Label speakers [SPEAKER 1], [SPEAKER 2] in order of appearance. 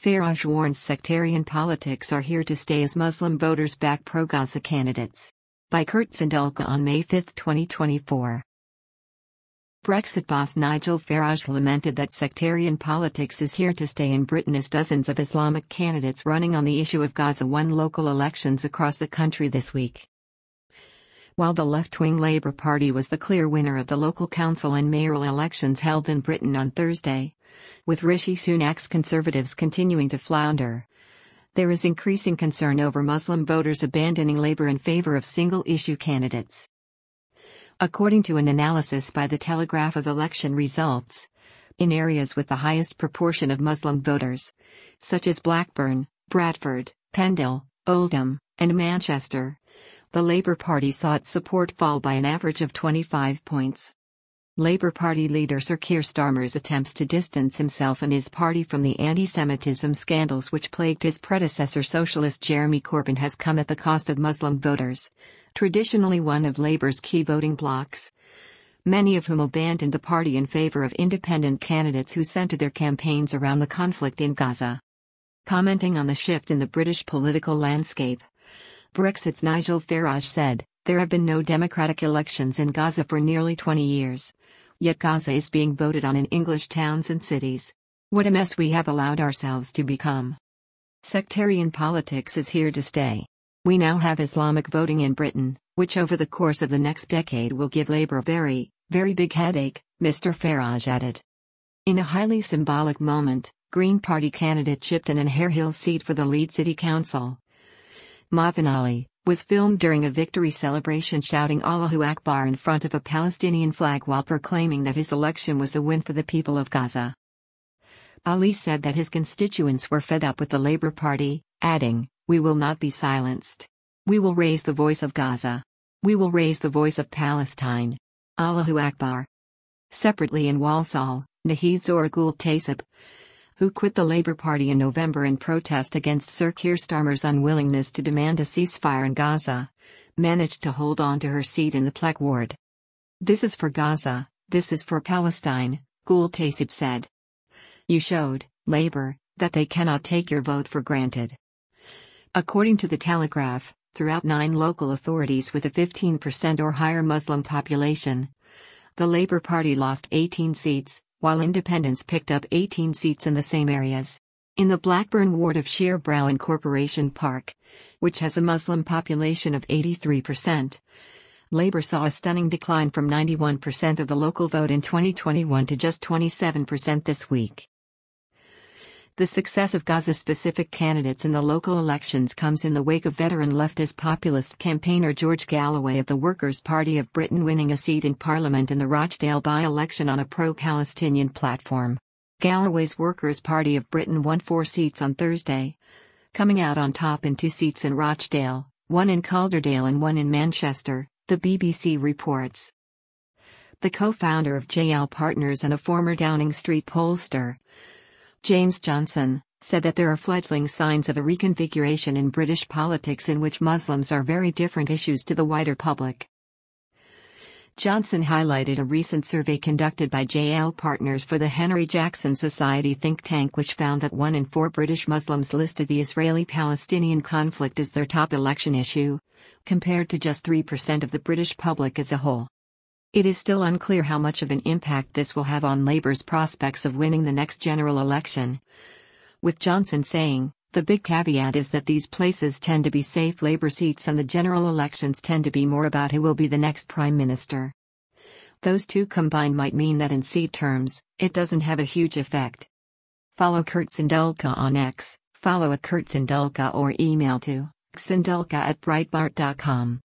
[SPEAKER 1] Farage warns sectarian politics are here to stay as Muslim voters back pro-Gaza candidates. By Kurt Sandulka on May 5, 2024. Brexit boss Nigel Farage lamented that sectarian politics is here to stay in Britain as dozens of Islamic candidates running on the issue of Gaza won local elections across the country this week. While the left-wing Labour Party was the clear winner of the local council and mayoral elections held in Britain on Thursday, with Rishi Sunak's Conservatives continuing to flounder, there is increasing concern over Muslim voters abandoning Labour in favour of single-issue candidates. According to an analysis by The Telegraph of election results, in areas with the highest proportion of Muslim voters, such as Blackburn, Bradford, Pendle, Oldham, and Manchester, the Labour Party saw its support fall by an average of 25 points. Labour Party leader Sir Keir Starmer's attempts to distance himself and his party from the anti-Semitism scandals which plagued his predecessor socialist Jeremy Corbyn has come at the cost of Muslim voters, traditionally one of Labour's key voting blocs, many of whom abandoned the party in favour of independent candidates who centred their campaigns around the conflict in Gaza. Commenting on the shift in the British political landscape, Brexit's Nigel Farage said, "There have been no democratic elections in Gaza for nearly 20 years. Yet Gaza is being voted on in English towns and cities. What a mess we have allowed ourselves to become. Sectarian politics is here to stay. We now have Islamic voting in Britain, which over the course of the next decade will give Labour a very, very big headache," Mr. Farage added. In a highly symbolic moment, Green Party candidate chipped in an Harehill seat for the Leeds City Council. Mothin Ali was filmed during a victory celebration shouting Allahu Akbar in front of a Palestinian flag while proclaiming that his election was a win for the people of Gaza. Ali said that his constituents were fed up with the Labour Party, adding, "We will not be silenced. We will raise the voice of Gaza. We will raise the voice of Palestine. Allahu Akbar." Separately in Walsall, Nahid Zor Gul Taisib, who quit the Labour Party in November in protest against Sir Keir Starmer's unwillingness to demand a ceasefire in Gaza, managed to hold on to her seat in the Plec ward. "This is for Gaza, this is for Palestine," Gul Taisib said. "You showed, Labour, that they cannot take your vote for granted." According to The Telegraph, throughout 9 local authorities with a 15% or higher Muslim population, the Labour Party lost 18 seats, while independents picked up 18 seats in the same areas. In the Blackburn ward of Shearbrow in Corporation Park, which has a Muslim population of 83%, Labour saw a stunning decline from 91% of the local vote in 2021 to just 27% this week. The success of Gaza-specific candidates in the local elections comes in the wake of veteran leftist populist campaigner George Galloway of the Workers' Party of Britain winning a seat in Parliament in the Rochdale by-election on a pro-Palestinian platform. Galloway's Workers' Party of Britain won 4 seats on Thursday, coming out on top in 2 seats in Rochdale, 1 in Calderdale and 1 in Manchester, the BBC reports. The co-founder of JL Partners and a former Downing Street pollster, James Johnson, said that there are fledgling signs of a reconfiguration in British politics in which Muslims are very different issues to the wider public. Johnson highlighted a recent survey conducted by JL Partners for the Henry Jackson Society think tank which found that 1 in 4 British Muslims listed the Israeli-Palestinian conflict as their top election issue, compared to just 3% of the British public as a whole. It is still unclear how much of an impact this will have on Labour's prospects of winning the next general election, with Johnson saying, "The big caveat is that these places tend to be safe Labour seats and the general elections tend to be more about who will be the next Prime Minister. Those two combined might mean that in seat terms, it doesn't have a huge effect." Follow Kurt Sandulka on X, follow @KurtSandulka or email to sandulka@breitbart.com.